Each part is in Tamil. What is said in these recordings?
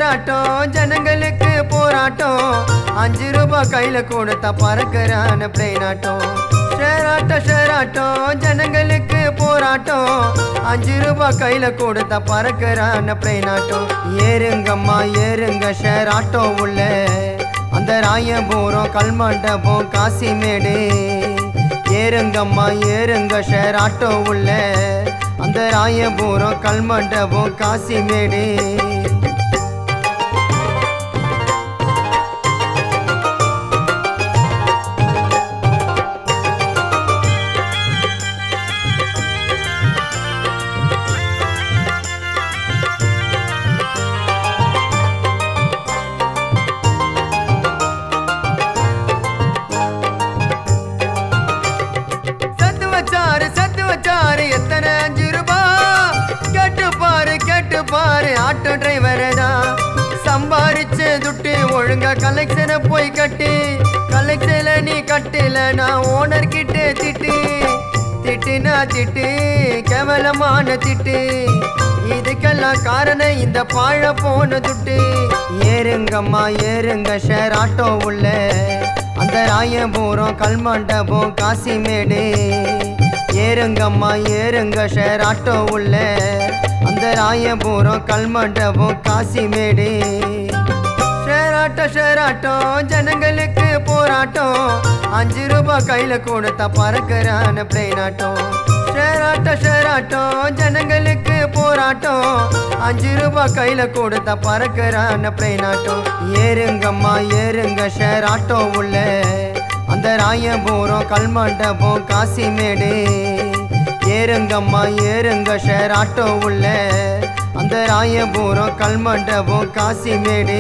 ஷேராட்டம் ஜனங்களுக்கு போராட்டம் 5 ரூபாய் கையில கொடுத்தா பறக்கிறான பிளேனாட்டம் ஷேராட்டம் ஜனங்களுக்கு போராட்டம் 5 ரூபாய் கையில கொடுத்தா பறக்கிறான பிளேனாட்டம் ஏறுங்கம்மா ஏறுங்க ஷேராட்டம் உள்ள அந்த ராயபுரம் கல்மண்டபம் காசிமேடு ஏறுங்கம்மா ஏறுங்க ஷேராட்டம் உள்ள அந்த ராயபுரம் கல்மண்டபம் காசிமேடு எத்தனை 5 ரூபாய் கேட்டு பாரு ஆட்டோ டிரைவர் தான் சம்பாரிச்ச துட்டு ஒழுங்கா கலெக்ஷனை போய் கட்டு கலெக்ஷன்ல நீ கட்டல நான் ஓனர் கிட்ட திட்டுனா திட்டு கேவலமான திட்டு இதுக்கெல்லாம் காரணம் இந்த பாழ போன துட்டு ஏறுங்கம்மா ஏறுங்க ஷேராட்டோ உள்ள அந்த ராயபுரம் கல்மண்டபம் காசிமேடு ஏறுங்கம்மா ஏறுங்க ஷேராட்டோ உள்ள அந்த ராயபுரம் கல்மண்டபம் காசிமேடு ஷேராட்டம் ஜனங்களுக்கு போராட்டம் 5 ரூபாய் கையில கொடுத்தா பறக்கிறான பிளேனாட்டம் ஷேராட்டம் ஜனங்களுக்கு போராட்டம் 5 ரூபாய் கையில கொடுத்தா பறக்கிறான பிளேனாட்டம் ஏறுங்கம்மா ஏறுங்க ஷேராட்டோ உள்ள அந்த ராயபுரம் கல்மண்டபம் காசிமேடு ஏறுங்கம்மா ஏறுங்க ஷேராட்டோ உள்ள அந்த ராயபுரம் கல்மண்டபம் காசிமேடு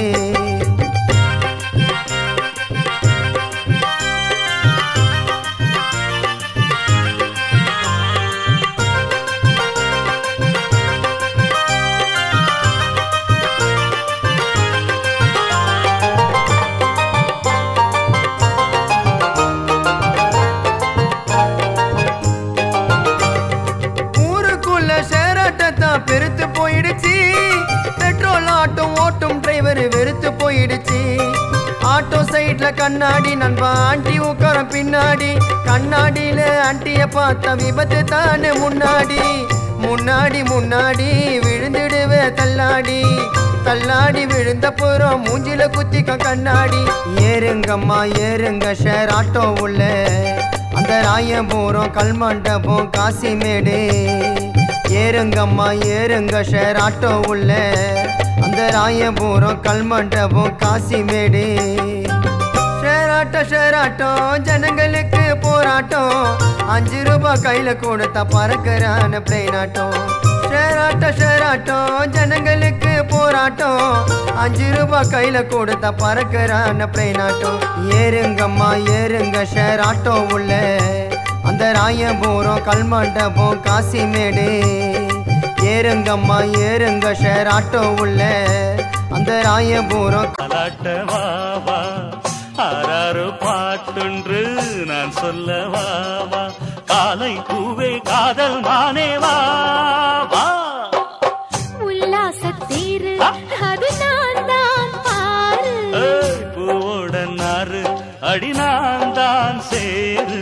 பெருத்து போயிடுச்சு பெட்ரோல் ஆட்டோ ஓட்டும் டிரைவர் வெறுத்து போயிடுச்சு ஆட்டோ சைட்ல கண்ணாடி நண்பா ஆண்டி உட்காரம் பின்னாடி கண்ணாடியில ஆண்டிய பார்த்தா விபத்து தானே முன்னாடி விழுந்துடுவே தள்ளாடி விழுந்த புறம் மூஞ்சில குத்திக்க கண்ணாடி ஏறுங்கம்மா ஏறுங்க ஷேராட்டோ உள்ள அந்த ராயபுரம் கல்மண்டபம் காசிமேடு ஏறுங்கம்மா ஏறுங்க ஷேராட்டோ உள்ள அந்த ராயபுரம் கல்மண்டபம் காசிமேடு ஷேராட்டம் ஜனங்களுக்கு போராட்டம் 5 ரூபாய் கையில கொடுத்தா பறக்கிறான பிளேனாட்டம் ஷேராட்டம் ஜனங்களுக்கு போராட்டம் 5 ரூபாய் கையில கொடுத்தா பறக்கிறான பிளேனாட்டம் ஏறுங்கம்மா ஏறுங்க ஷேராட்டோ உள்ள அந்த ராயபுரம் கல்மண்டபம் காசிமேடு ஏறுங்கம்மா ஏறுங்க ஷேராட்டோ உள்ள அந்த ராயபுரம் கலாட்டவாவா ஆறாறு பாட்டொன்று நான் சொல்லவாவா காலை பூவே காதல் மானேவா உல்லாசத்தேரு அது நான் தான் பாரு பூவோட நாறு அடி நான் தான் சேரு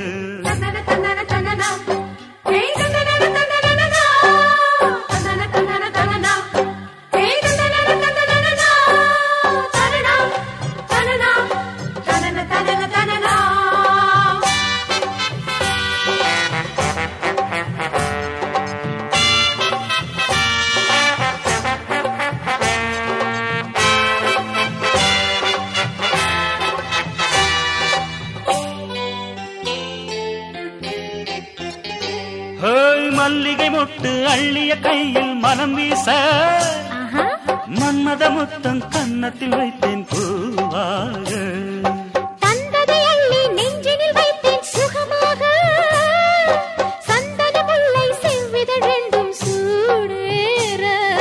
மல்லிகை மொட்டு அள்ளிய கையில் மனம் வீச மன்மத முத்தம் கன்னத்தில் வைத்தேன் பூவாக தந்ததை அள்ளி நெஞ்சினில் வைத்தேன் சுகமாக சந்தன முல்லை செவ்விதழ் ரெண்டும் சூடேற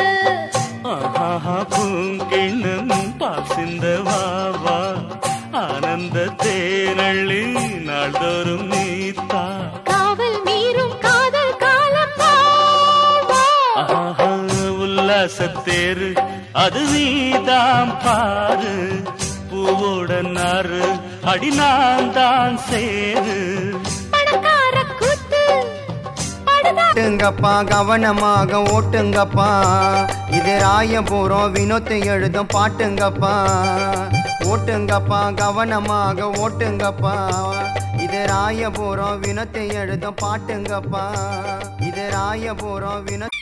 பூங்கிண்ணும் பால் சிந்த வாவா ஆனந்த தேனள்ளி நாள்தோறும் நீத்தா காவல் மீறும் காதல் காலம் உல்லாசத்தேரு அது நீதான் பாரு பூவோட நாறு அடி நான் தான் சேரு பணக்கார கூத்து படுதா ஓட்டுங்கப்பா கவனமாக ஓட்டுங்கப்பா இது ராயபுரம் வினோத்து எழுதும் பாட்டுங்கப்பா ஓட்டுங்கப்பா கவனமாக ஓட்டுங்கப்பா இது ராயபுரம் வினோத்து எழுதும் பாட்டுங்கப்பா இது ராயபுரம் வினோ